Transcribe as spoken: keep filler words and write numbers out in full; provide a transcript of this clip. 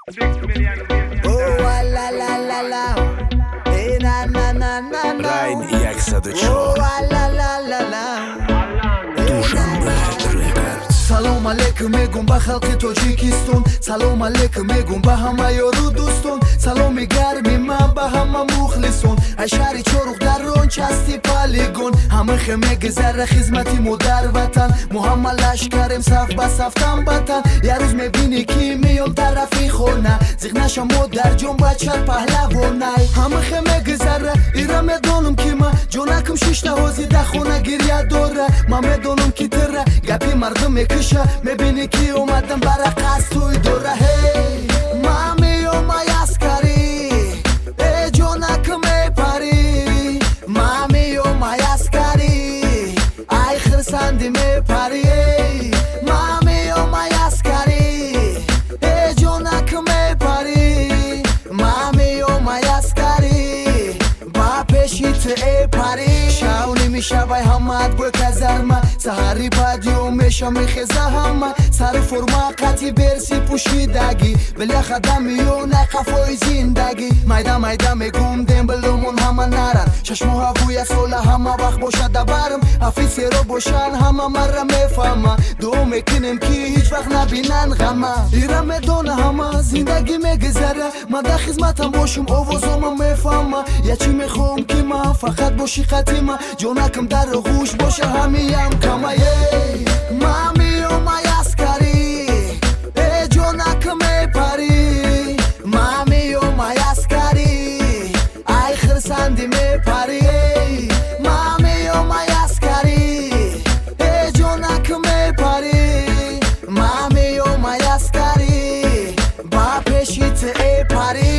Oh la la la la, eh na na na na na. Rain jak Sadычо. Oh la la la la. Dushanbe Records. Салом алейкум мегум ба халқи Тоҷикистон. Салом алейкум мегум ба ҳама ёру дӯстон. Саломи гарми ман ба ҳама мухлисон. Ай шаҳри чорух дарон части полигон. Ҳама хемеги зарра хизмати мо дар ватан. Мо ҳама лашкарем саф ба сафтан батан. Я рӯз мебинӣ ки меём тарафи хона. Зиғнаша модар ҷон бача паҳлавонай. Ҳама хемеги зарра ира медонам ки ма ҷонакам шишта ҳозида хона гиря дора. Ман медонам ки тира гапи мардум мекиша. Мебинӣ ки омадам барақас туй дора. Ҳей ман меомай аскарӣ, э ҷонакам мепарӣ. Ман меомай аскарӣ, ай хирсанди мепарӣ. Ман меомай аскарӣ, э ҷонакам мепарӣ. Ман меомай аскарӣ, ба пеши ту эпарӣ. Шавни мешавай ҳамаат бӯй казарма. Саҳари баъдиё меша мехеза ҳама. Сари форма қатъи берси пӯшидагӣ. Биляхада миёна қафои зиндагӣ. Майда майда мегум дембилумон ҳама наран. Шашмоҳаву як сола ҳама вақт бошада барм. Офисеро бошан ҳама марра мефаҳма. дуо мекунем ки ҳеҷ вақт набинан ғама. ира медона ҳама зиндагӣ мегузара. ман дар хизматам бошум овозомам мефаҳма. я чӣ мехоҳам ки ман фақат боши қатъи ман. ҷонакам дар оғӯш боша ҳамиям кама. ей ман меомай аскарӣ, э ҷонакам мепарӣ. Ман меомай аскарӣ, ай хирсанди мепарӣ. Ман меомай аскарӣ, э ҷонакам мепарӣ. Ман меомай аскарӣ, ба пеши ту эпарӣ.